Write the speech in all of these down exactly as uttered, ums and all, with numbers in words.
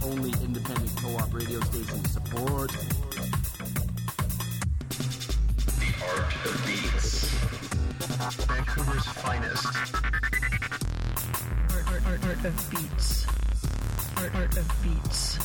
only independent co-op radio station to support. Art of Beats. Vancouver's finest. Art, art, art, art of Beats. Art, art of Beats.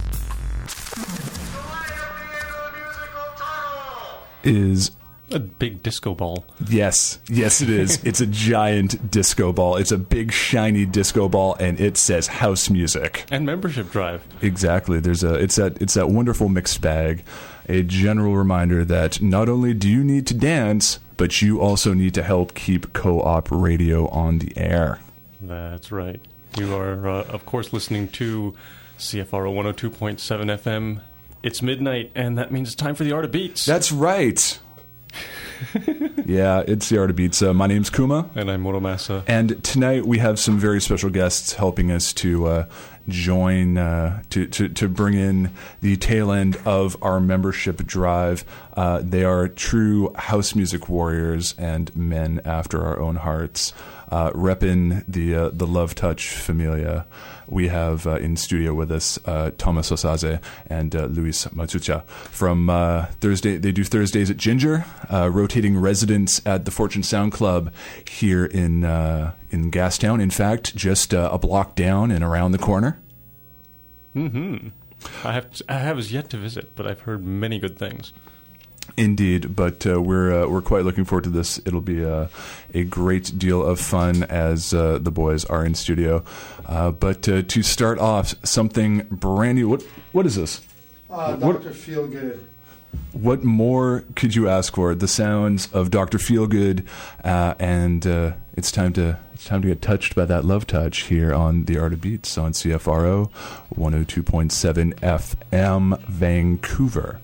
Is a big disco ball. Yes, yes it is. It's a giant disco ball. It's a big shiny disco ball, and it says house music. And membership drive. Exactly. There's a it's that it's that wonderful mixed bag. A general reminder that not only do you need to dance, but you also need to help keep co-op radio on the air. That's right. You are, uh, of course, listening to C F R O one oh two point seven F M. It's midnight, and that means it's time for the Art of Beats. That's right. Yeah, it's the Art of Beats. Uh, my name's Kuma. And I'm Muramasa. And tonight we have some very special guests helping us to uh, join, uh, to, to, to bring in the tail end of our membership drive. Uh, they are true house music warriors and men after our own hearts. Uh, repping the uh, the Love Touch Familia, we have uh, in studio with us uh, Thomas Osaze and uh, Luis Matsucha from uh, Thursday. They do Thursdays at Ginger, uh, rotating residents at the Fortune Sound Club here in uh, in Gastown. In fact, just uh, a block down and around the corner. Mm-hmm. I have I have as yet to visit, but I've heard many good things. Indeed, but uh, we're uh, we're quite looking forward to this. It'll be uh, a great deal of fun as uh, the boys are in studio. Uh, but uh, to start off, something brand new. What what is this? Uh, Doctor Feelgood. What more could you ask for? The sounds of Doctor Feelgood, uh, and uh, it's time to it's time to get touched by that love touch here on the Art of Beats on C F R O one oh two point seven F M Vancouver.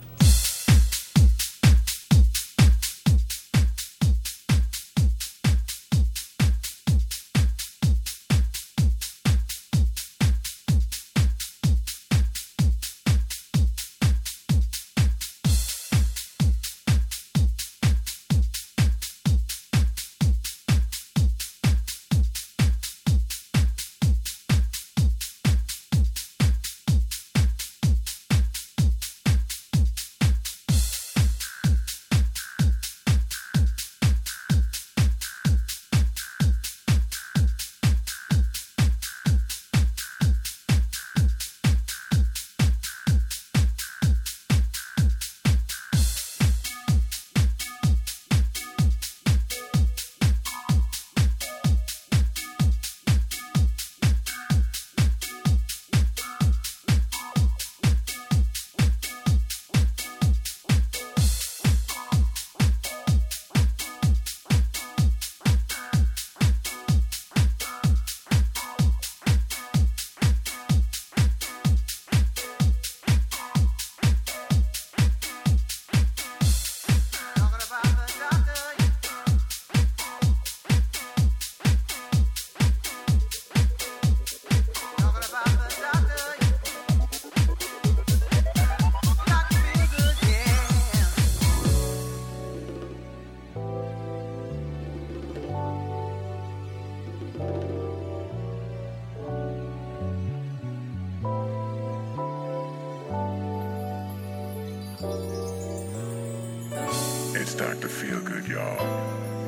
It's Doctor Feelgood, y'all.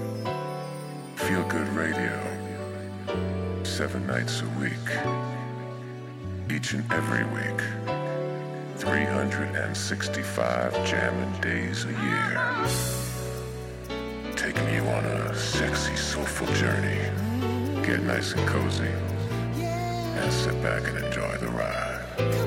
Feelgood Radio. Seven nights a week. Each and every week. three hundred sixty-five jamming days a year. Taking you on a sexy, soulful journey. Get nice and cozy. And sit back and enjoy the ride.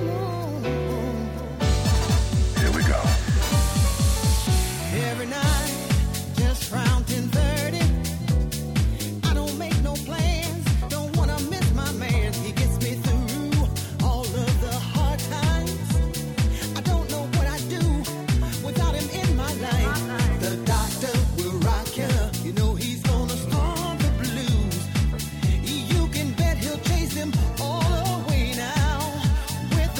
Here we go. Every night, just round ten thirty. I don't make no plans, don't wanna miss my man. He gets me through all of the hard times. I don't know what I'd do without him in my life. The doctor will rock you, you know he's gonna storm the blues. You can bet he'll chase them all away now with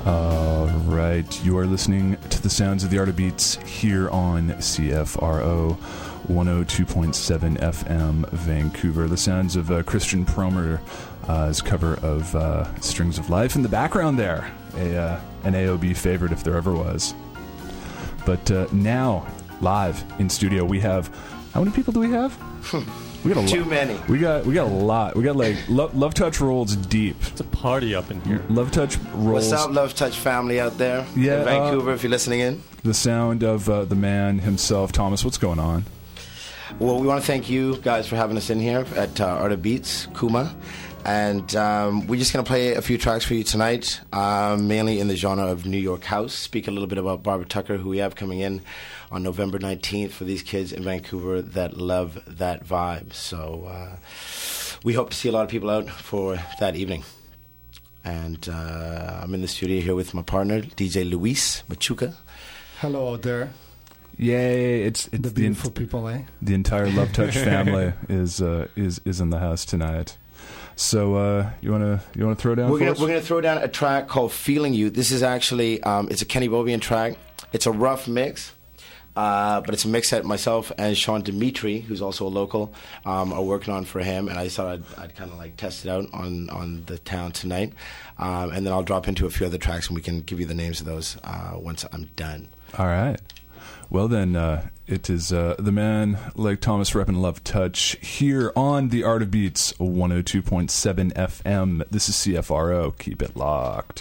All right, you are listening to the sounds of the Art of Beats here on C F R O one oh two point seven F M Vancouver. The sounds of uh, Christian Promer's uh, cover of uh, Strings of Life in the background there. A, uh, an A O B favorite if there ever was. But uh, now, live in studio, we have... How many people do we have? We got a Too lo- many. We got we got a lot. We got like Lo- Love Touch rolls deep. It's a party up in here. Love Touch rolls. What's up, Love Touch family out there Yeah, in Vancouver, uh, if you're listening in? The sound of uh, the man himself, Thomas. What's going on? Well, we want to thank you guys for having us in here at uh, Art of Beats, Kuma. And um, we're just going to play a few tracks for you tonight, um, mainly in the genre of New York House. Speak a little bit about Barbara Tucker, who we have coming in on November nineteenth for these kids in Vancouver that love that vibe. So uh, we hope to see a lot of people out for that evening. And uh, I'm in the studio here with my partner, D J Luis Machuca. Hello out there. Yay! It's it's The the, beautiful en- people, eh? the entire Love Touch family is uh, is is in the house tonight. So uh, you wanna you wanna throw down? We're for gonna us? we're gonna throw down a track called "Feeling You." This is actually um, it's a Kenny Bobian track. It's a rough mix, uh, but it's a mix that myself and Sean Dimitri, who's also a local, um, are working on for him. And I thought I'd, I'd kind of like test it out on on the town tonight, um, and then I'll drop into a few other tracks and we can give you the names of those uh, once I'm done. All right. Well, then, uh, it is uh, the man like Thomas reppin' Love Touch here on the Art of Beats one oh two point seven F M. This is C F R O. Keep it locked.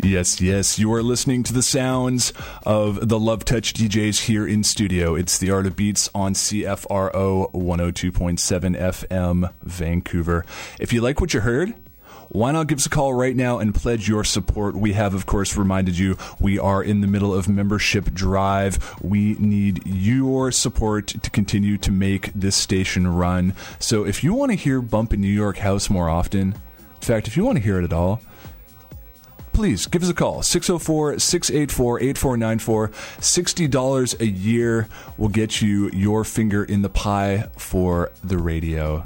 Yes, yes. You are listening to the sounds of the Love Touch D Js here in studio. It's the Art of Beats on C F R O one oh two point seven F M, Vancouver. If you like what you heard, why not give us a call right now and pledge your support? We have, of course, reminded you we are in the middle of membership drive. We need your support to continue to make this station run. So if you want to hear Bumpin' New York House more often, in fact, if you want to hear it at all, please give us a call. six oh four, six eight four, eight four nine four. sixty dollars a year will get you your finger in the pie for the radio.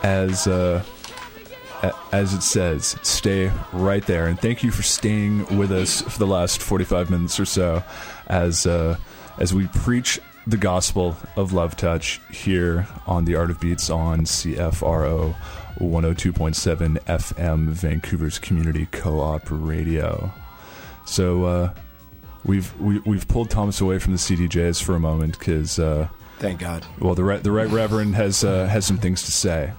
as uh, a- as it says, stay right there. And thank you for staying with us for the last forty-five minutes or so as uh, as we preach the gospel of Love Touch here on The Art of Beats on C F R O one oh two point seven F M, Vancouver's community co-op radio. So uh, we've we, we've pulled Thomas away from the C D Js for a moment because uh, thank God. Well, the right the right Reverend has uh, has some things to say.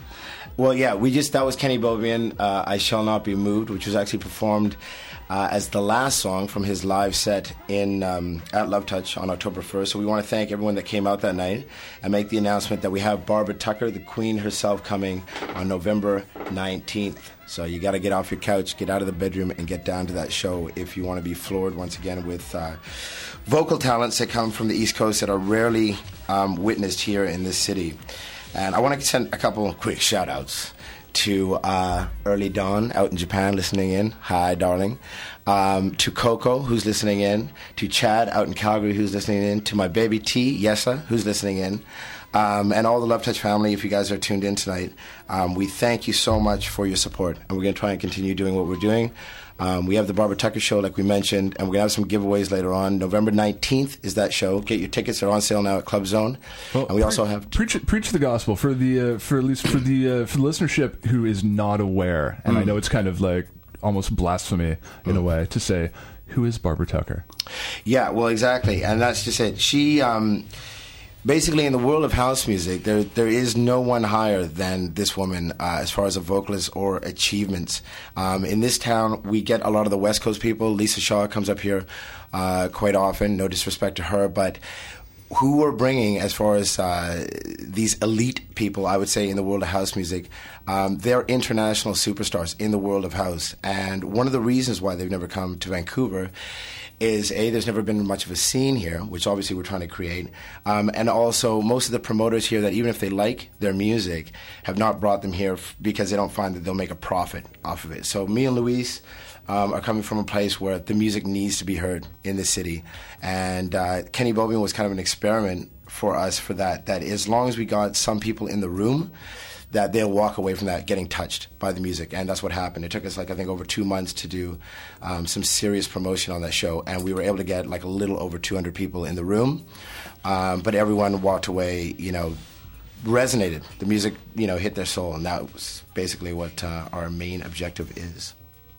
Well, yeah, we just that was Kenny Bobian, uh, "I Shall Not Be Moved," which was actually performed uh, as the last song from his live set in um, at Love Touch on October first. So we want to thank everyone that came out that night and make the announcement that we have Barbara Tucker, the Queen herself, coming on November nineteenth. So you got to get off your couch, get out of the bedroom, and get down to that show if you want to be floored once again with uh, vocal talents that come from the East Coast that are rarely um, witnessed here in this city. And I want to send a couple quick shout-outs to uh, Early Dawn out in Japan listening in. Hi, darling. Um, to Coco, who's listening in. To Chad out in Calgary, who's listening in. To my baby T, Yessa, who's listening in. Um, and all the Love Touch family, if you guys are tuned in tonight, um, we thank you so much for your support. And we're going to try and continue doing what we're doing. Um, we have the Barbara Tucker show, like we mentioned, and we're going to have some giveaways later on. November nineteenth is that show. Get your tickets. They're on sale now at Club Zone. Well, and we pre- also have... Preach, preach the gospel for the, uh, for at least for the, uh, for the listenership who is not aware. And mm. I know it's kind of like almost blasphemy in mm. a way to say, who is Barbara Tucker? Yeah, well, exactly. And that's just it. She... Um, Basically, in the world of house music, there there is no one higher than this woman uh, as far as a vocalist or achievements. Um, in this town, we get a lot of the West Coast people. Lisa Shaw comes up here uh, quite often, no disrespect to her, but who we're bringing as far as uh, these elite people, I would say, in the world of house music, um, they're international superstars in the world of house. And one of the reasons why they've never come to Vancouver is, A, there's never been much of a scene here, which obviously we're trying to create. Um, and also, most of the promoters here that even if they like their music, have not brought them here f- because they don't find that they'll make a profit off of it. So me and Luis um, are coming from a place where the music needs to be heard in the city. And uh, Kenny Bobian was kind of an experiment for us for that, that as long as we got some people in the room, that they'll walk away from that getting touched by the music. And that's what happened. It took us, like, I think, over two months to do um, some serious promotion on that show. And we were able to get, like, a little over two hundred people in the room. Um, but everyone walked away, you know, resonated. The music, you know, hit their soul. And that was basically what uh, our main objective is.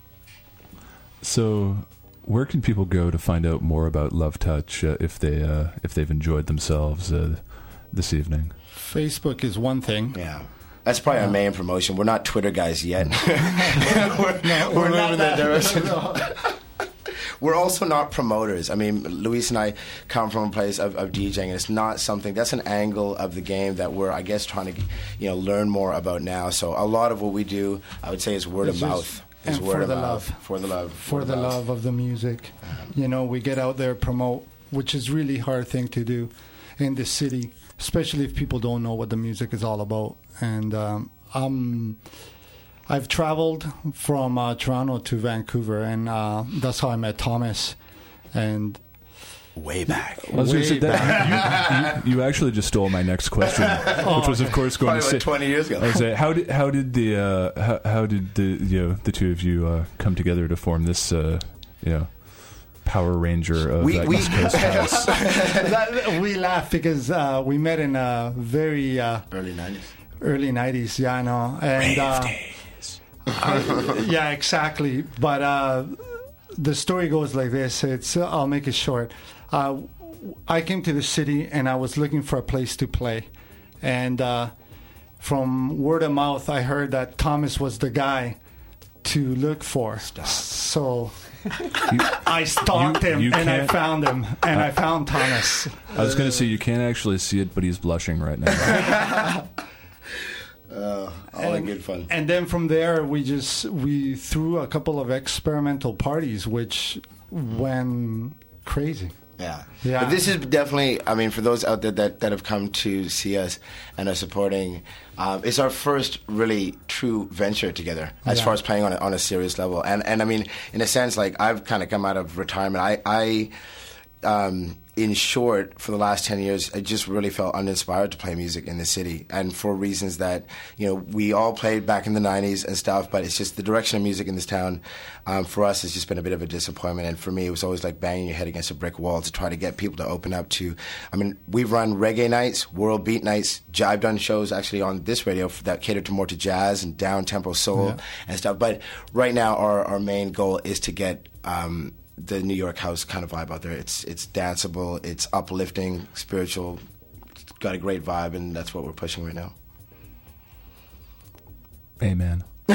So where can people go to find out more about Love Touch uh, if, they, uh, if they've enjoyed themselves uh, this evening? Facebook is one thing. Yeah. That's probably our main promotion. We're not Twitter guys yet. we're no, we're not that direction. We're also not promoters. I mean, Luis and I come from a place of, of DJing, and it's not something, that's an angle of the game that we're, I guess, trying to, you know, learn more about now. So a lot of what we do, I would say, is word it's of just, mouth. Is and word for of the mouth. love. For the love. For the love of the music. Um, you know, we get out there, promote, which is really hard thing to do in this city, especially if people don't know what the music is all about. And um, um, I've traveled from uh, Toronto to Vancouver, and uh, that's how I met Thomas. And way back, I was going to say that you, you, you actually just stole my next question, which was, of course, going Probably to say like twenty years ago. I was say, how did how did the uh, how, how did the you know the two of you uh, come together to form this uh, you know Power Ranger of we, uh, we, East Coast house? that, we laugh because uh, we met in a very uh, early nineties. Early nineties, yeah, I know. And uh, uh, yeah, exactly. But uh, the story goes like this. It's uh, I'll make it short. Uh, I came to the city and I was looking for a place to play, and uh, from word of mouth, I heard that Thomas was the guy to look for. Stop. So you, I stalked you, him you and I found him, and uh, I found Thomas. I was going to say you can't actually see it, but he's blushing right now. Uh, all in good fun. And then from there, we just we threw a couple of experimental parties, which went crazy. Yeah, yeah. But this is definitely, I mean, for those out there that, that have come to see us and are supporting, um, it's our first really true venture together as yeah. far as playing on a, on a serious level. And and I mean, in a sense, like I've kind of come out of retirement. I I um, in short, for the last ten years, I just really felt uninspired to play music in the city. And for reasons that, you know, we all played back in the nineties and stuff, but it's just the direction of music in this town, um, for us, has just been a bit of a disappointment. And for me, it was always like banging your head against a brick wall to try to get people to open up to, I mean, we've run reggae nights, world beat nights, I've done shows actually on this radio that cater to more to jazz and down-tempo soul Yeah. and stuff. But right now, our, our main goal is to get um, the New York house kind of vibe out there. It's it's danceable, it's uplifting, spiritual, it's got a great vibe, and that's what we're pushing right now. Amen. Can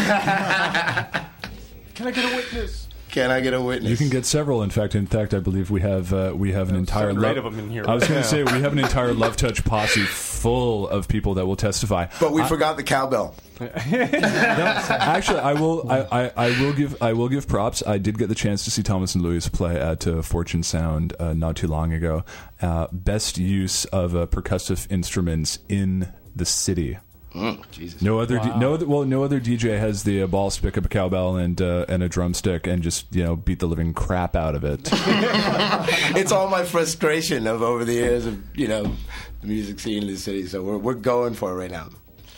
I get a witness? Can I get a witness? You can get several. In fact, in fact, I believe we have uh, we have an entire seven or eight love. of them in here I was right going now. to say we have an entire Love Touch posse full of people that will testify. But we I- forgot the cowbell. Actually, I will. I, I, I will give. I will give props. I did get the chance to see Thomas and Louis play at uh, Fortune Sound uh, not too long ago. Uh, best use of uh, percussive instruments in the city. Mm, Jesus. No other. D- Wow. no other. Well, no other D J has the uh, balls to pick up a cowbell and uh, and a drumstick and just you know beat the living crap out of it. It's all my frustration of over the years of, you know, the music scene in the city. So we're we're going for it right now.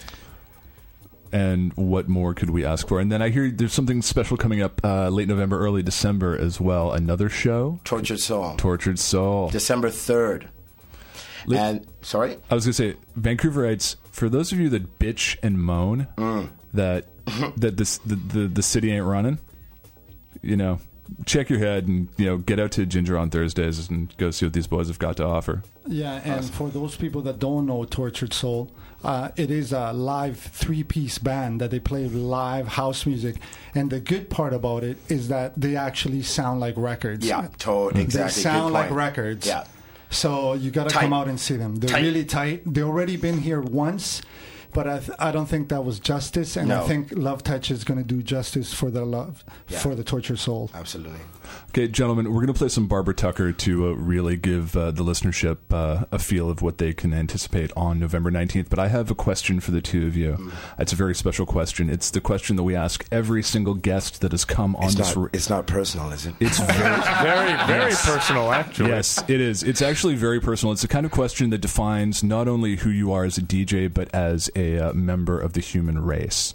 And what more could we ask for? And then I hear there's something special coming up uh, late November, early December as well. Another show, Tortured Soul. Tortured Soul. December third. Li- And, sorry? I was going to say, Vancouverites, for those of you that bitch and moan Mm. that that this the, the the city ain't running, you know, check your head and you know get out to Ginger on Thursdays and go see what these boys have got to offer. Yeah, and for those people that don't know Tortured Soul, uh, it is a live three-piece band that they play live house music. And the good part about it is that they actually sound like records. Yeah, totally. Exactly. They sound Good like point. records. Yeah. So you got to Tight. come out and see them. They're Tight. really tight. They already been here once, but I, th- I don't think that was justice. And No. I think Love Touch is going to do justice for the love Yeah. for the Tortured Soul. Absolutely. Okay, gentlemen, we're going to play some Barbara Tucker to uh, really give uh, the listenership uh, a feel of what they can anticipate on November nineteenth. But I have a question for the two of you. Mm. It's a very special question. It's the question that we ask every single guest that has come on It's this. not, r- it's not personal, is it? it's very, Very, very personal, actually. yes, it is. It's actually very personal. It's the kind of question that defines not only who you are as a D J, but as a uh, member of the human race.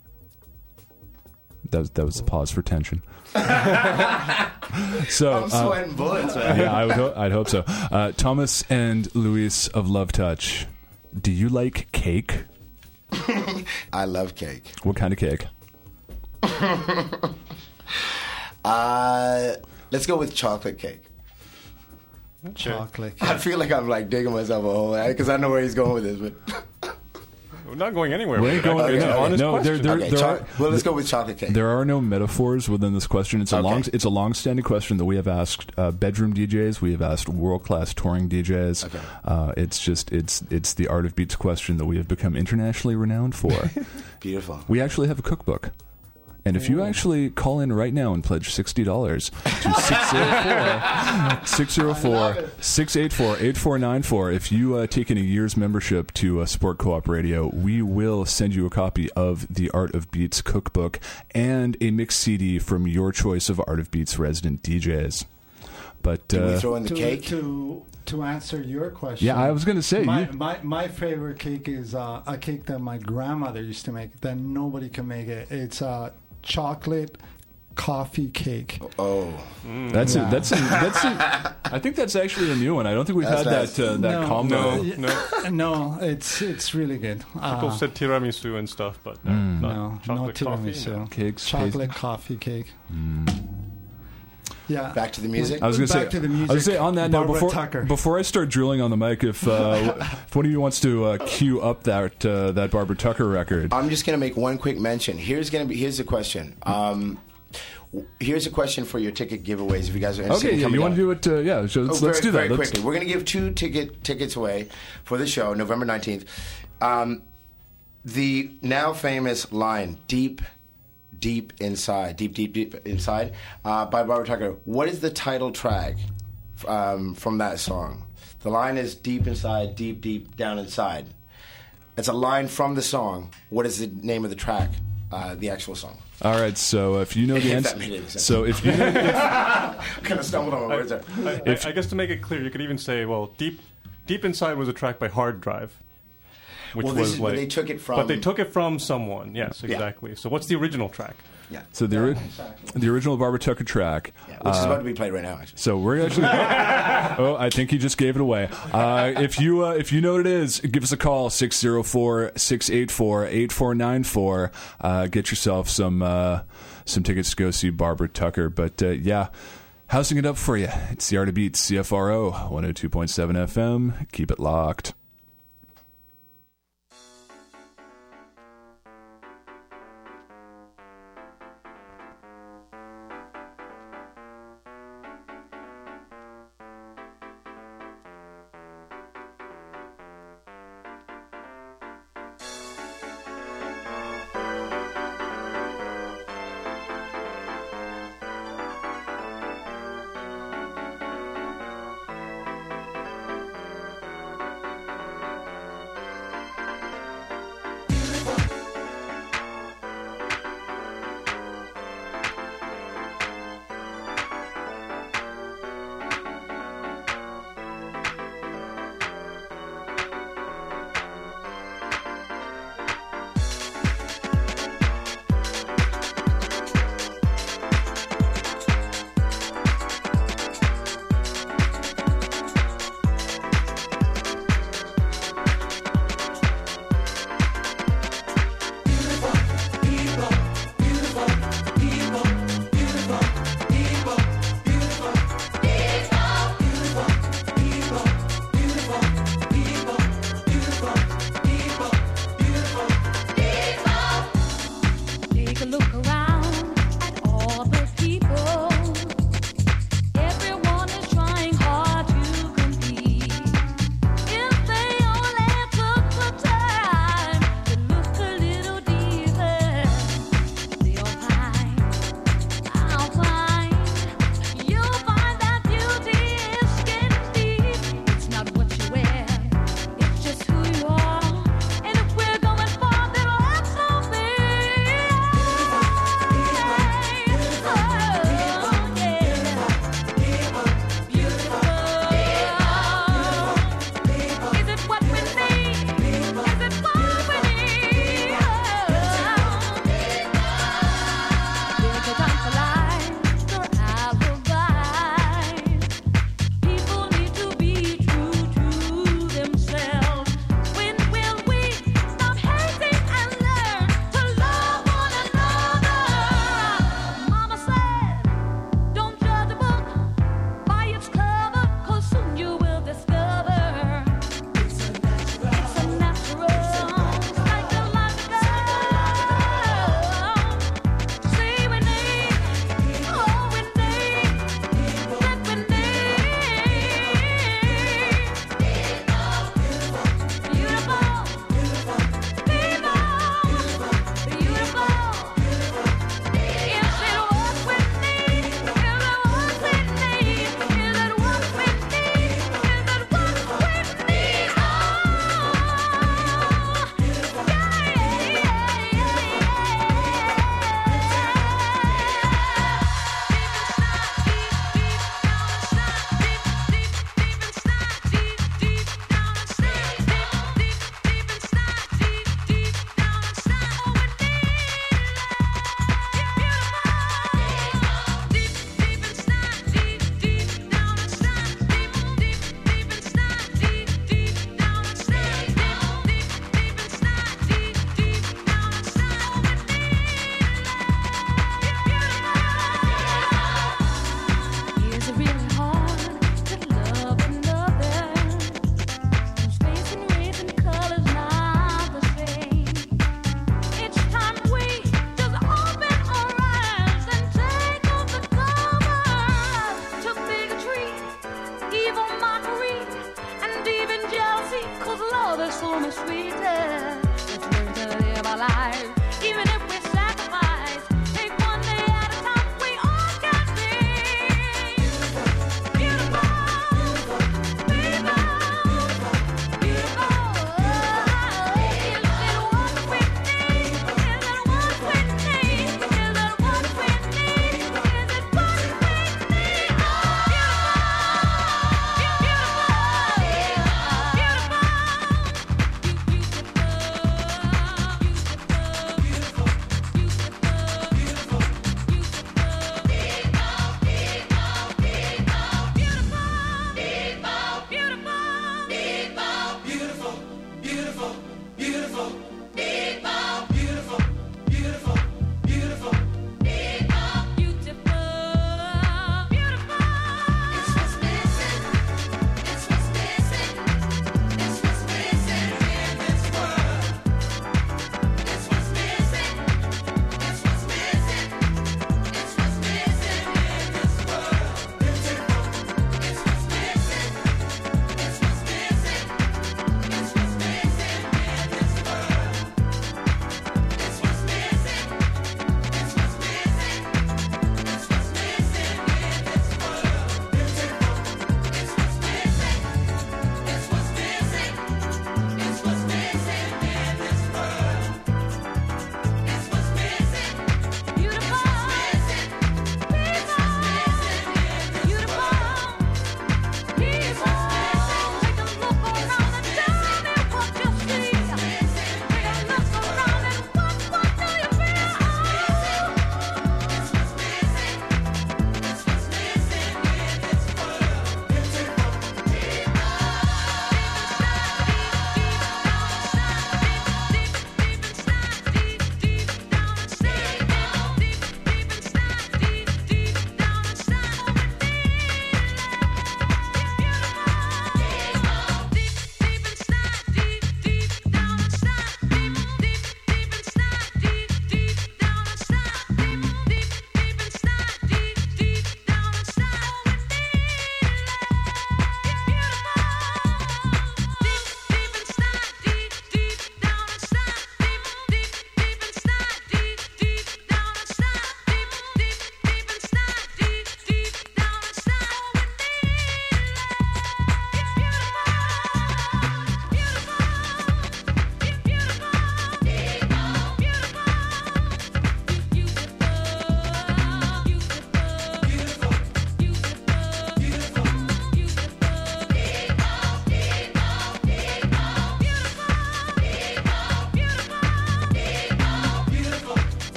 That was, that was the pause for tension. so I'm uh, sweating bullets, man. yeah, I would ho- I'd hope so. Uh, Thomas and Luis of Love Touch, do you like cake? I love cake. What kind of cake? Uh, let's go with chocolate cake. Chocolate. I feel like I'm like digging myself a hole because I know where he's going with this. But We're not going anywhere. We with ain't it. going- It's an no, honest no, question. there- there- okay, there cho- are- well, let's go with chocolate cake. There are no metaphors within this question. It's a Okay. long, it's a long-standing question that we have asked uh, bedroom D Js. We have asked world-class touring D Js. Okay. Uh, it's just it's it's the art of beats question that we have become internationally renowned for. Beautiful. We actually have a cookbook. And if you actually call in right now and pledge sixty dollars to six zero four, six eight four, eight four nine four, if you uh, take in a year's membership to uh, Sport Co-op Radio, we will send you a copy of the Art of Beats cookbook and a mixed C D from your choice of Art of Beats resident D Js. But Can we uh, throw in the to, cake? To, to answer your question. yeah, I was going to say, My, you, my my favorite cake is uh, a cake that my grandmother used to make that nobody can make it. It's a chocolate coffee cake. Oh, that's Yeah. a, that's a, that's a, I think that's actually a new one. I don't think we've That's had nice. that uh, that No. combo. No, Yeah, no. No, it's it's really good. People Uh, said tiramisu and stuff, but no, Mm. not no, no chocolate coffee. tiramisu. no. Cakes, Chocolate coffee cake. Yeah. back to the music. I was going to say, Back to the I was music. gonna say on that note, Barbara before Tucker. before I start drilling on the mic, if uh, if one of you wants to uh, cue up that uh, that Barbara Tucker record, I'm just gonna make one quick mention. Here's gonna be here's the question. Um, w- here's a question for your ticket giveaways. If you guys are interested okay, in yeah, coming you want down. to do it? Uh, yeah, so let's, Oh, let's very, do that. Very Let's- quickly, we're going to give two ticket tickets away for the show, November nineteenth. Um, the now famous line, "Deep, Deep Inside," "Deep, Deep, Deep Inside," uh, by Barbara Tucker. What is the title track um, from that song? The line is "Deep Inside, Deep, Deep Down Inside." It's a line from the song. What is the name of the track? Uh, the actual song. All right, so if you know the If answer, that made any sense. so if you know, kind of stumbled on my words there. I, I, I guess to make it clear, you could even say, well, Deep Deep Inside was a track by Hard Drive. Which Well, this was is- like, but they took it from- But they took it from someone, yes, Yeah. exactly. So what's the original track? Yeah. so the ori- the original Barbara Tucker track, Yeah, which is uh, about to be played right now, actually. So we're actually. Oh, I think he just gave it away. Uh, if you uh, if you know what it is, give us a call six zero four, six eight four, eight four nine four. Uh, get yourself some uh, some tickets to go see Barbara Tucker. But uh, yeah, housing it up for you. It's the Art of Beats, C F R O one oh two point seven F M. Keep it locked. Thank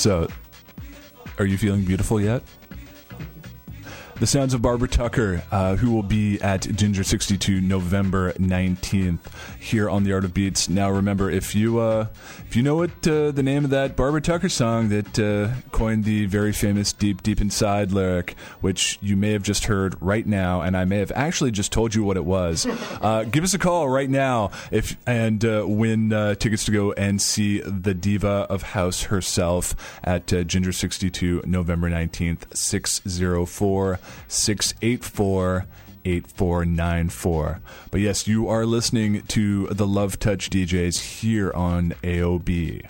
So, are you feeling beautiful yet? The sounds of Barbara Tucker, uh, who will be at Ginger sixty-two November nineteenth here on The Art of Beats. Now, remember, if you uh, if you know what uh, the name of that Barbara Tucker song that uh, coined the very famous Deep, Deep Inside lyric, which you may have just heard right now, and I may have actually just told you what it was, uh, give us a call right now if and uh, win uh, tickets to go and see the diva of house herself at uh, Ginger sixty-two November nineteenth, six oh four, six eight four, eight four nine four. But yes, you are listening to the Love Touch D Js here on A O B.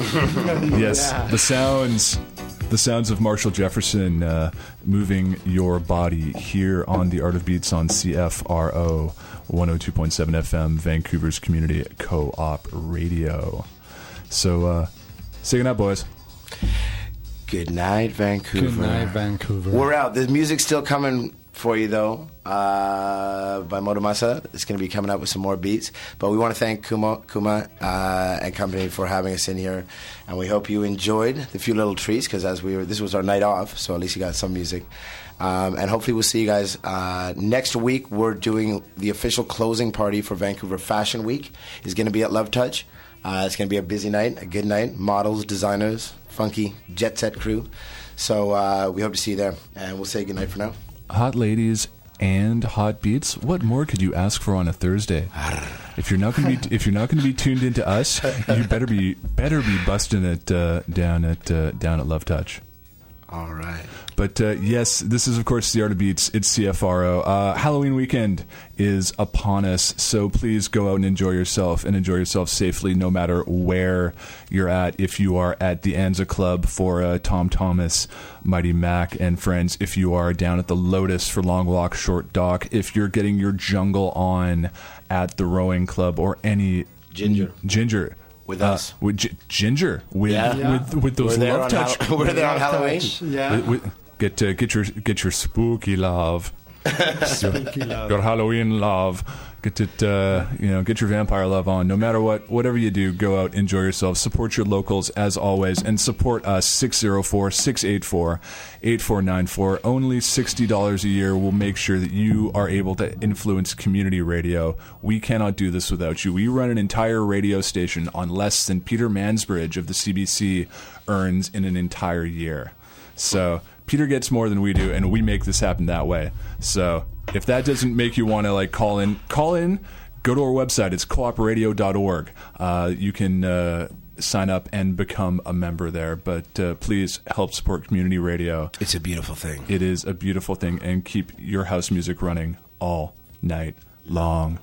Yes, Yeah. the sounds, the sounds of Marshall Jefferson uh, moving your body here on the Art of Beats on C F R O one oh two point seven F M, Vancouver's community co-op radio. So, uh, say goodnight, boys. Good night, Vancouver. Good night, Vancouver. We're out. The music's still coming for you, though, uh, by Motomasa. It's going to be coming up with some more beats. But we want to thank Kuma, Kuma uh, and company for having us in here. And we hope you enjoyed the few little treats, because as we were, this was our night off, so at least you got some music. Um, and hopefully we'll see you guys uh, next week. We're doing the official closing party for Vancouver Fashion Week. It's going to be at Love Touch. Uh, it's going to be a busy night, a good night. Models, designers, funky jet set crew. So uh, we hope to see you there. And we'll say good night for now. Hot ladies and hot beats. What more could you ask for on a Thursday? If you're not going to be, if you're not going to be tuned into us, you better be better be busting it uh, down at uh, down at Love Touch. All right. But uh, yes, this is, of course, the Art of Beats. It's C F R O. Uh, Halloween weekend is upon us, so please go out and enjoy yourself, and enjoy yourself safely no matter where you're at. If you are at the Anza Club for uh, Tom Thomas, Mighty Mac, and friends, if you are down at the Lotus for Long Walk Short Dock, if you're getting your jungle on at the Rowing Club or any... Ginger. Ginger. With uh, us. With G- Ginger. With, Yeah. with, with those We're there love on touch... Hall- we're there on Halloween. Yeah. With- with- Get uh, get your get your spooky love, Spooky love. your Halloween love. Get it, uh, you know, get your vampire love on. No matter what, whatever you do, go out, enjoy yourself, support your locals as always, and support us. six oh four, six eight four, eight four nine four. Only sixty dollars a year will make sure that you are able to influence community radio. We cannot do this without you. We run an entire radio station on less than Peter Mansbridge of the C B C earns in an entire year. So Peter gets more than we do, and we make this happen that way. So if that doesn't make you want to like call in, call in. Go to our website. It's co op radio dot org. Uh, you can uh, sign up and become a member there. But uh, please help support community radio. It's a beautiful thing. It is a beautiful thing, and keep your house music running all night long.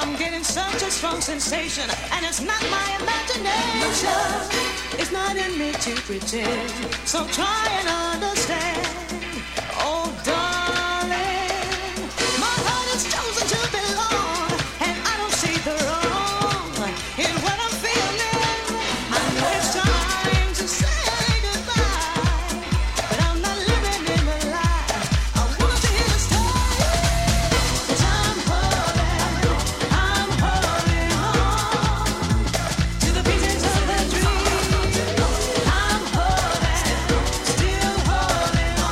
I'm getting such a strong sensation, and it's not my imagination. It's not in me to pretend, so try and understand. Oh, darling, my heart is chosen to belong, and I don't see the wrong in what I'm feeling. I know it's time to say goodbye, but I'm not living in the lie. I want to hear the story. 'Cause I'm holding, I'm holding on to the pieces of the dream. I'm holding, still holding on.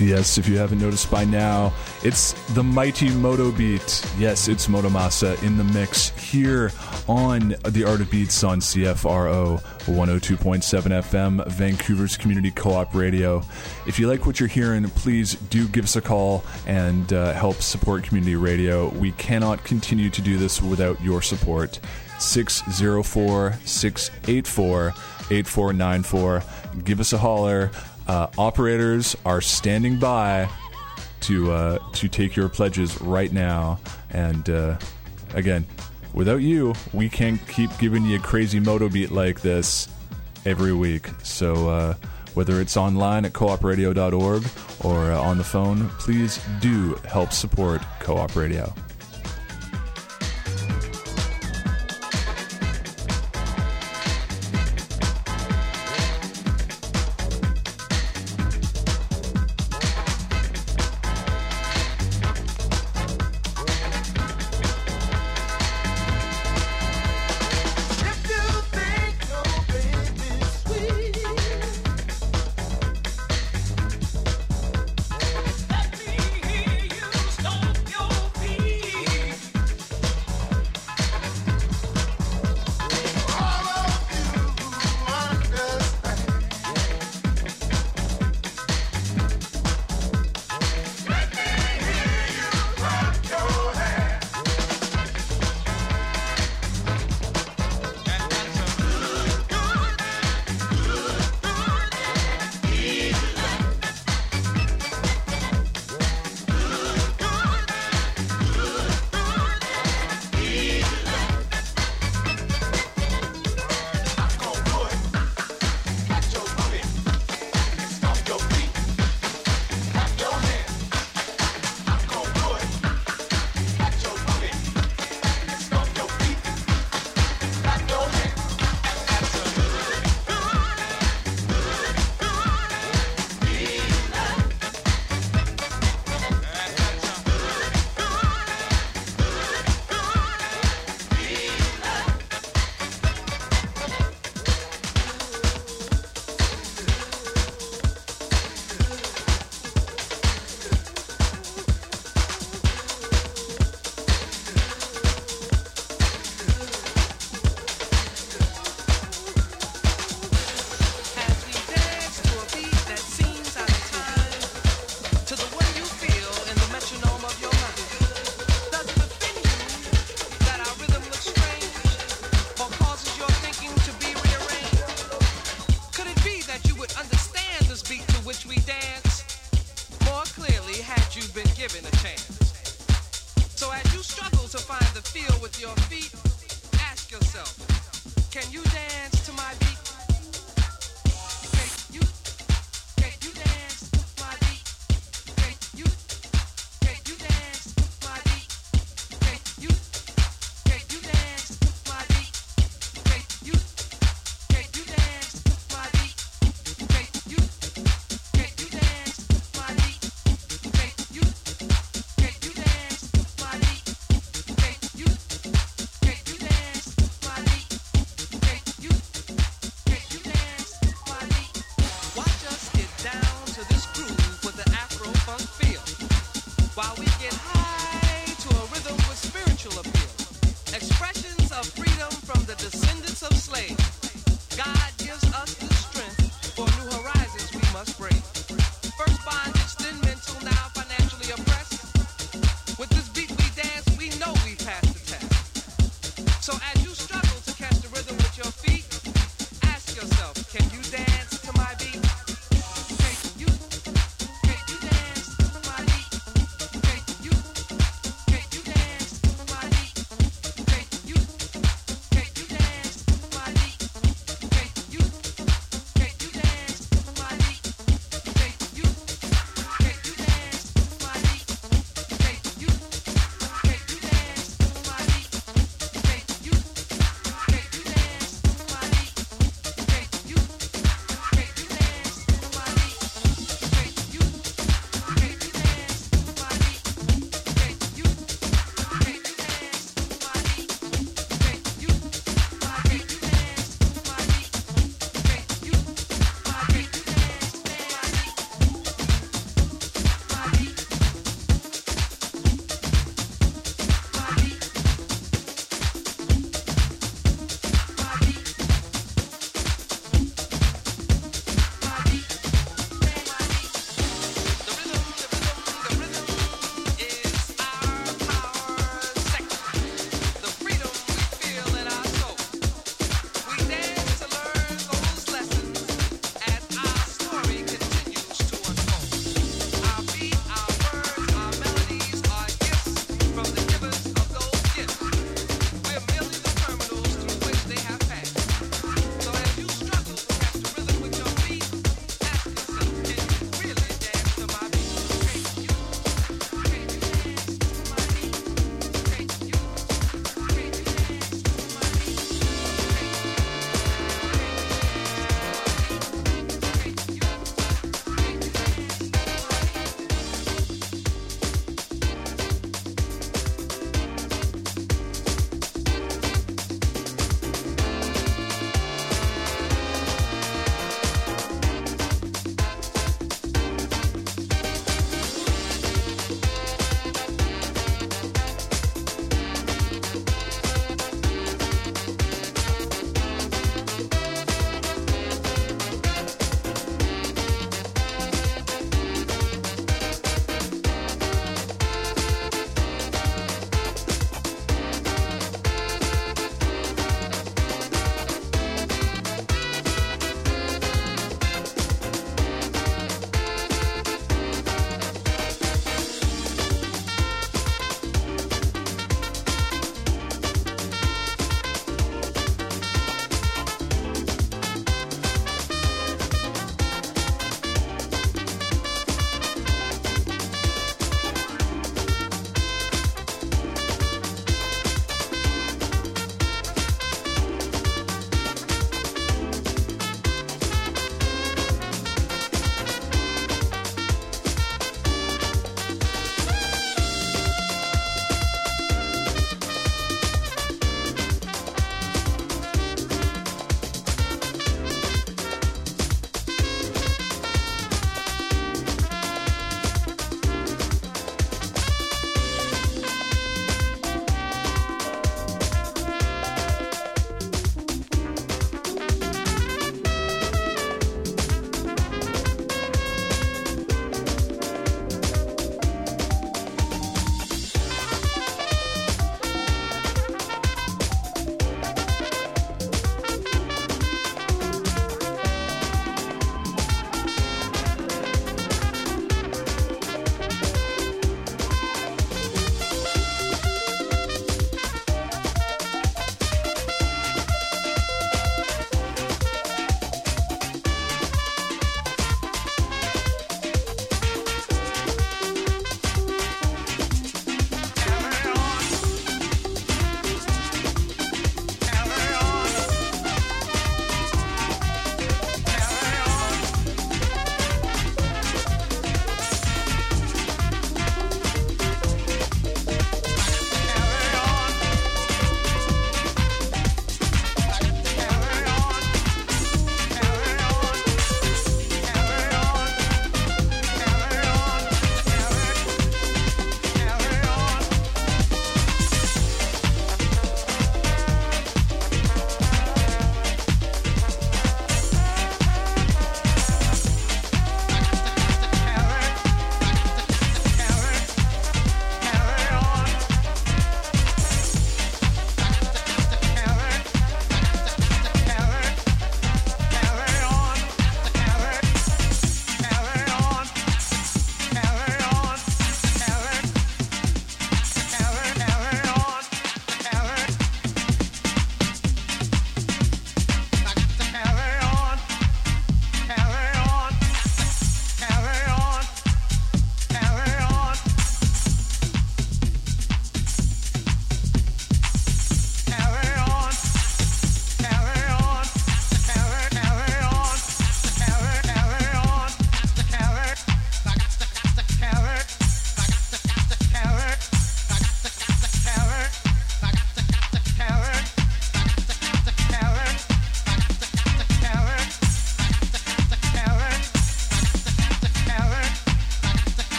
Yes, if you haven't noticed by now, it's the mighty Moto Beat. Yes, it's Motomasa in the mix here on The Art of Beats on C F R O one oh two point seven F M, Vancouver's Community Co-op Radio. If you like what you're hearing, please do give us a call and uh, help support community radio. We cannot continue to do this without your support. six oh four, six eight four, eight four nine four. Give us a holler. Uh, operators are standing by to uh, to take your pledges right now. And uh, again, without you, we can't keep giving you a crazy moto beat like this every week. So uh, whether it's online at co op radio dot org or uh, on the phone, please do help support Co-op Radio.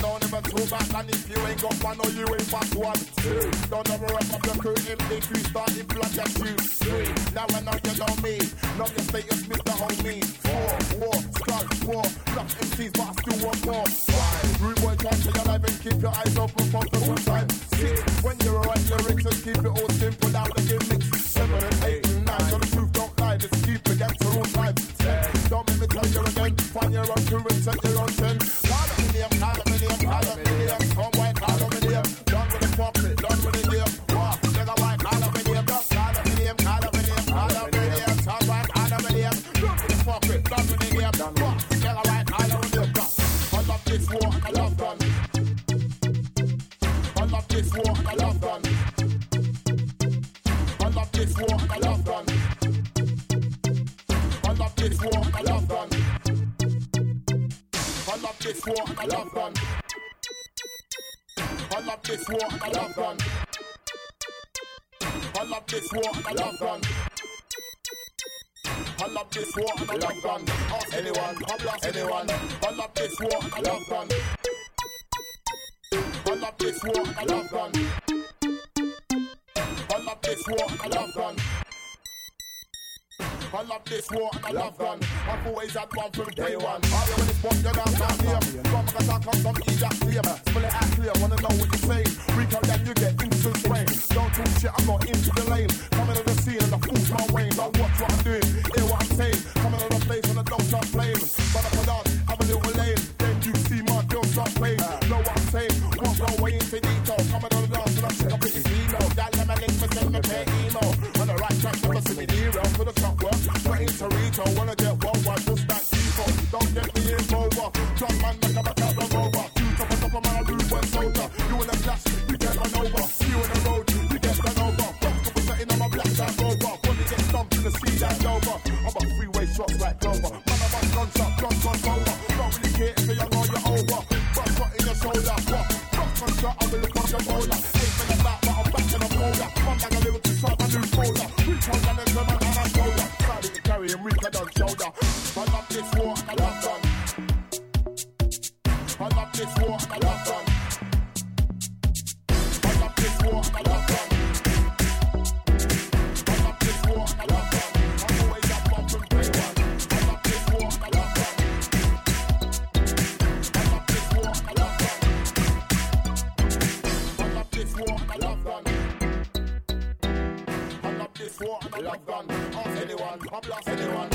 don't ever throw back. And if you ain't got one or you ain't back one, two. Don't ever run up the crew if they do start in blood at you. Three. Now I know you know me. Know your status, Mister Homie. Four. War. Scrubs. War. Rough M Cs, but I still want more. Five. Rude boy, try to your life and keep your eyes open for the whole time. Six. When you write lyrics and keep it all simple out the gimmicks. Seven and eight and nine. So the truth don't lie. Just keep it against the rules time. Ten. Don't make me tell you again. Find your own crew and set your own trend. Aluminium, aluminium, aluminium. Come white, aluminium. Done with the profit, done with the deal. Wow, nigga white, aluminium. Aluminium, aluminium, aluminium. Come white, aluminium. Done with the profit, done with the deal. Wow, nigga white, aluminium. I love this war, I love gun. I love this war, I love gun. I love this war, I love gun. I love this war, I love gun. I love this war, I love gun. I love this war, I love gun. I love this war, I love gun. I love this war, I love gun. Ask anyone, I blast anyone. I love this war, I love gun. I love this war, I love gun. I love this war, I love gun. I love this war, I love gun. I've always had one from day one. All you want is one, you're not down here. From a attack on some ejac clear. Spill it out clear, wanna know what you're saying. Recall that you get instant sprain. Don't talk shit, I'm not into the lane. Coming to the scene and the fool's my way. Don't watch what I'm doing, hear what I'm saying. Coming to the place and I don't start playing. But I put on, have a little lane. Then you see my girl start playing. Know what I'm saying, won't go way into detail. Coming to the dance and I'm sick up in his email. That let me link me, send me pay email. On the right track, never see me hero. For the top work. Put into retail, wanna get worldwide, just that default. Don't get me over. Drop man, make a back out the rover. You top of top of my rude boy soldier. You in the class, you get run over. You in the road, you get run over. Fuck couple setting on my black side rover. When you get stumped in the sea, that's over. I'm a freeway shots like Clover. Man, I'm on gunshot, guns on over. Don't really care if you're young or you're over. Front shot in your shoulder, what? Front gunshot, I'm in the cross your bowler. Ain't been a back, but I'm back in a folder. One like a little too short, my new folder. Reach on down and turn my hand and shoulder. Carry him, reach on shoulder. I love this war, I love gun. I love this war, I love gun. I love this war, I love gun. I love this war, I love gun. I'm always up one from day one. I love this war, I love gun. I love this war, I love gun. I love this war, I love gun. I love this war, I love gun. Ask anyone, I blast anyone.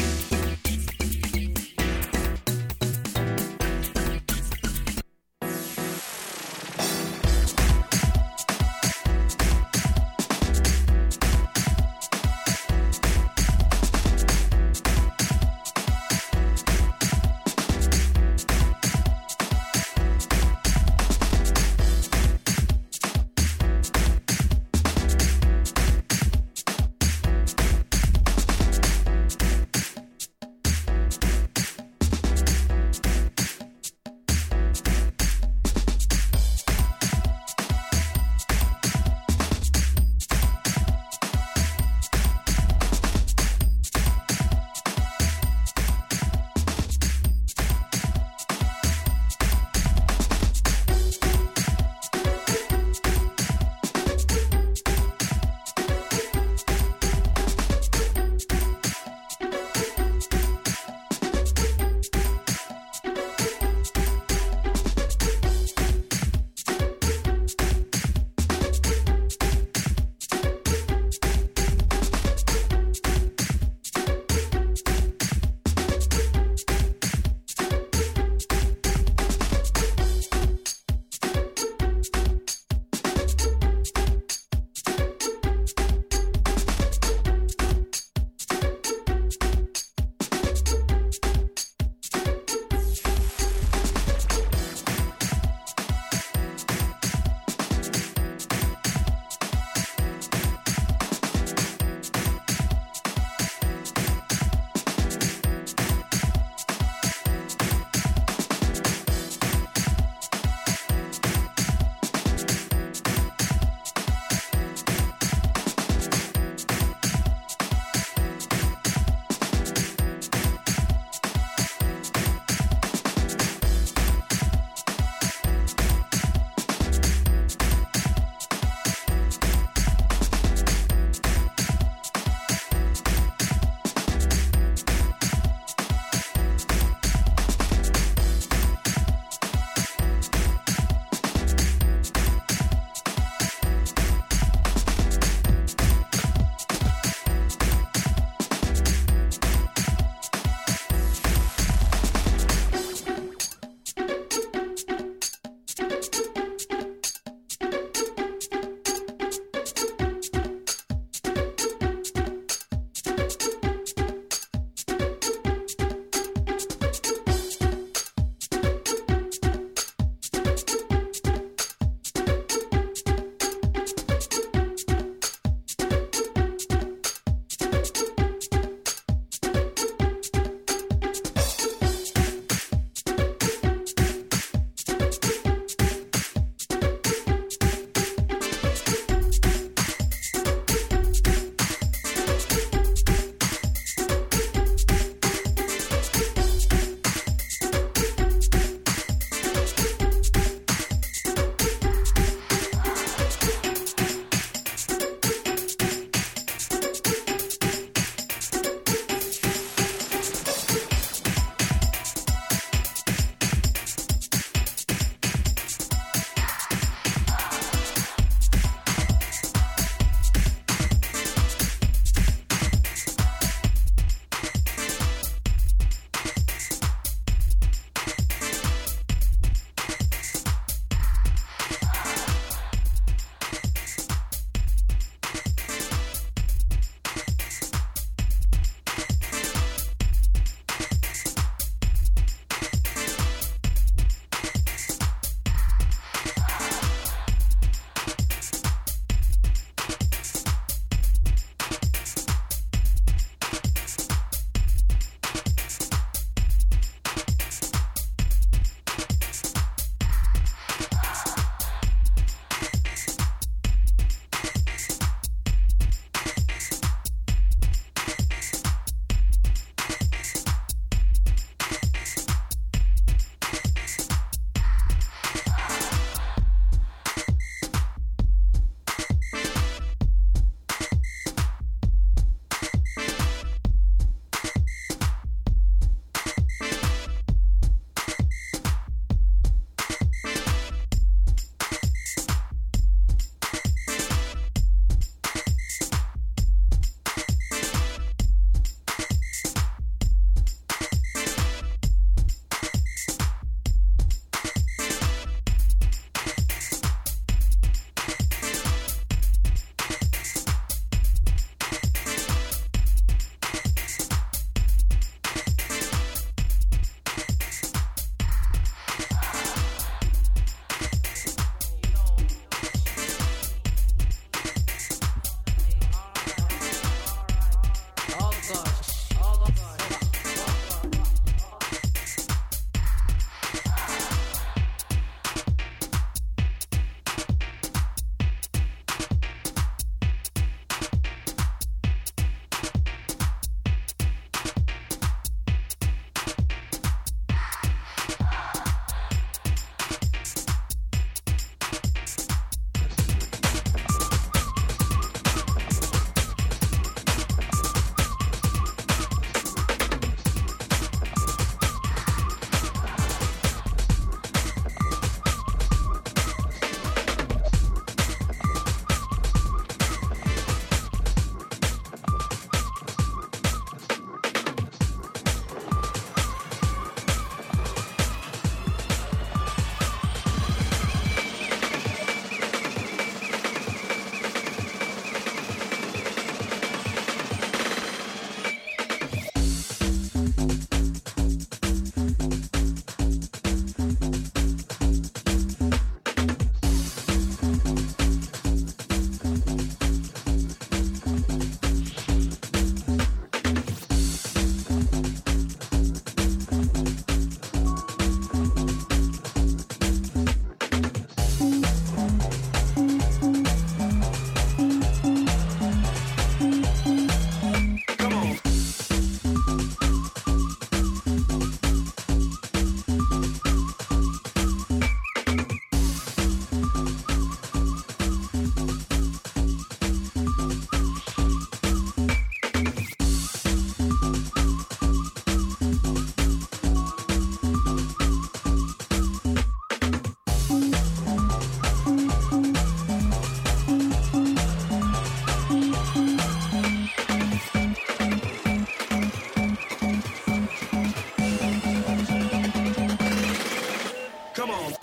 Come on.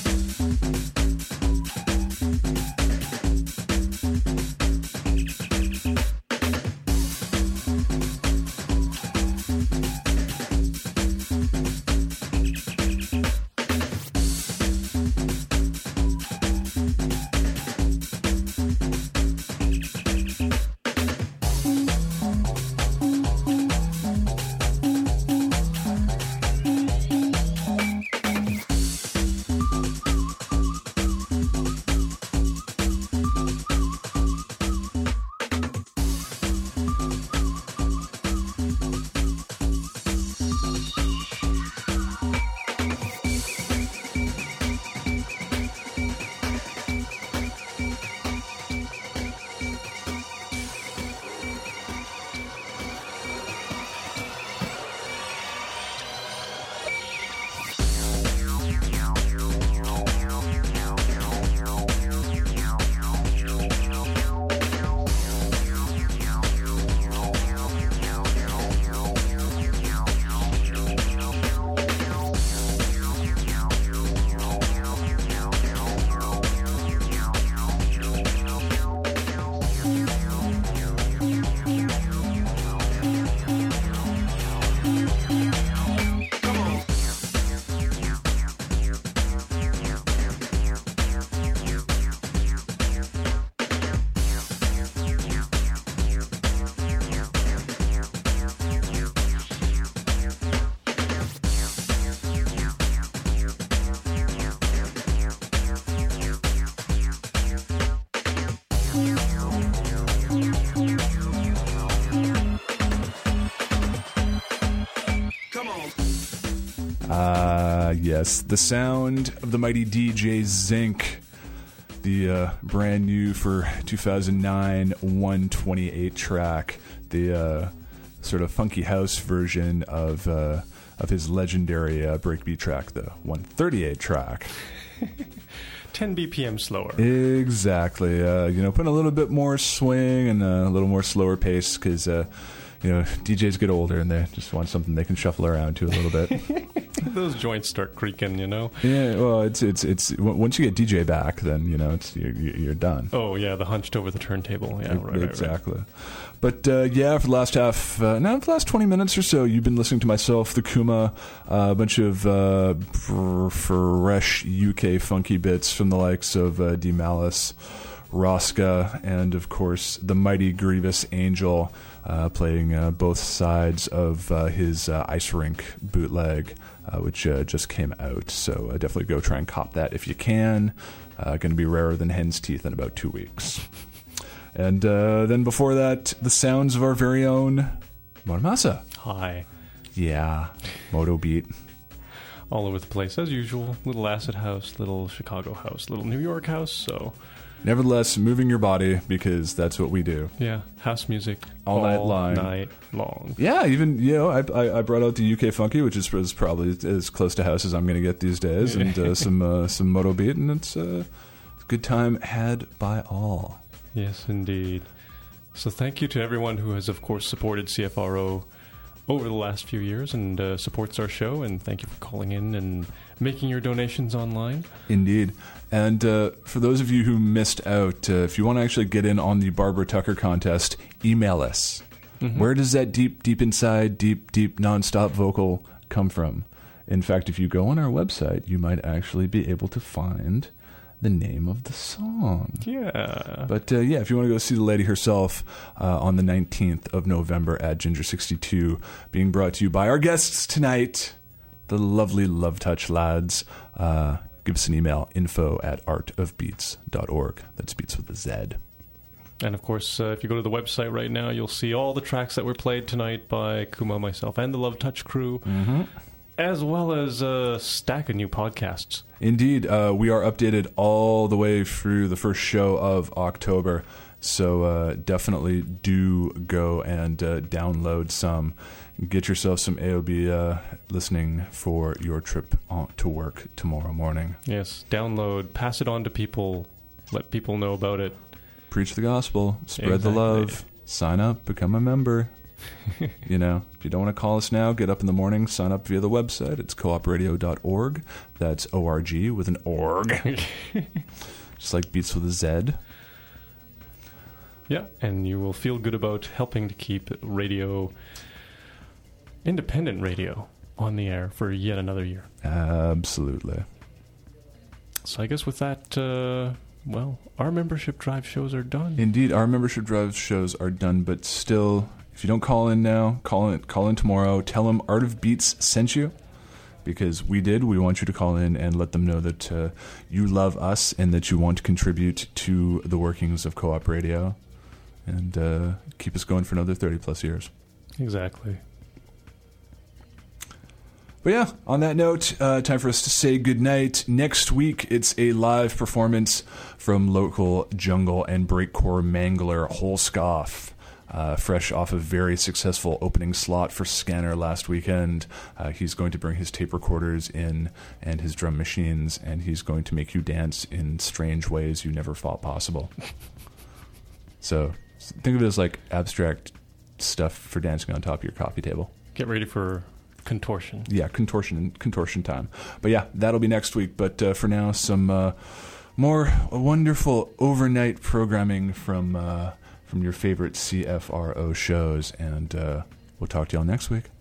Ah, yes, the sound of the mighty D J Zinc, the uh, brand new for two thousand nine one twenty-eight track, the uh, sort of funky house version of uh, of his legendary uh, breakbeat track, the one thirty-eight track. ten B P M slower. Exactly. Uh, you know, putting a little bit more swing and a little more slower pace because, uh, you know, D Js get older and they just want something they can shuffle around to a little bit. Those joints start creaking, you know. Yeah, well, it's it's it's w- once you get D J back, then you know it's you're, you're done. Oh yeah, the hunched over the turntable. Yeah, right, right, exactly. Right. But uh, yeah, for the last half, uh, now for the last twenty minutes or so, you've been listening to myself, the Kuma, uh, a bunch of uh, fresh U K funky bits from the likes of uh, D Malice, Rosca, and of course the mighty Grievous Angel, uh, playing uh, both sides of uh, his uh, Ice Rink bootleg, uh, which uh, just came out. So uh, definitely go try and cop that if you can. Uh, going to be rarer than hen's teeth in about two weeks. And uh, then before that, the sounds of our very own Motomasa. Hi. Yeah, Moto Beat. All over the place, as usual. Little acid house, little Chicago house, little New York house, so... Nevertheless, moving your body, because that's what we do. Yeah, house music. All, all night long. night long. Yeah, even, you know, I, I, I brought out the U K Funky, which is, is probably as close to house as I'm going to get these days, and uh, some uh, some Moto Beat, and it's uh, a good time had by all. Yes, indeed. So thank you to everyone who has, of course, supported C F R O over the last few years and uh, supports our show, and thank you for calling in and making your donations online. Indeed. And uh, for those of you who missed out, uh, if you want to actually get in on the Barbara Tucker contest, email us. Mm-hmm. Where does that deep, deep inside, deep, deep, nonstop vocal come from? In fact, if you go on our website, you might actually be able to find the name of the song. Yeah. But uh, yeah, if you want to go see the lady herself uh, on the nineteenth of November at Ginger sixty-two, being brought to you by our guests tonight, the lovely Love Touch lads. Uh, give us an email, info at art of beats dot org. That's Beats with a Z. And of course, uh, if you go to the website right now, you'll see all the tracks that were played tonight by Kuma, myself, and the Love Touch crew. Mm-hmm. As well as a stack of new podcasts. Indeed. Uh, we are updated all the way through the first show of October. So uh, definitely do go and uh, download some. Get yourself some A O B uh, listening for your trip on to work tomorrow morning. Yes. Download. Pass it on to people. Let people know about it. Preach the gospel. Spread Exactly. the love. Sign up. Become a member. You know, if you don't want to call us now, get up in the morning, sign up via the website. It's co op radio dot org. That's O R G with an org. Just like Beats with a Z. Yeah, and you will feel good about helping to keep radio, independent radio, on the air for yet another year. Absolutely. So I guess with that, uh, well, our membership drive shows are done. Indeed, our membership drive shows are done, but still, if you don't call in now, call in, call in tomorrow. Tell them Art of Beats sent you, because we did. We want you to call in and let them know that uh, you love us and that you want to contribute to the workings of Co-op Radio and uh, keep us going for another thirty plus years. Exactly. But yeah, on that note, uh, time for us to say goodnight. Next week, it's a live performance from local jungle and breakcore mangler Holscoff, uh, fresh off a very successful opening slot for Scanner last weekend. Uh, he's going to bring his tape recorders in and his drum machines, and he's going to make you dance in strange ways you never thought possible. So think of it as like abstract stuff for dancing on top of your coffee table. Get ready for contortion. Yeah, contortion contortion time. But yeah, that'll be next week. But uh, for now, some uh, more wonderful overnight programming from uh, from your favorite C F R O shows, and uh, we'll talk to y'all next week.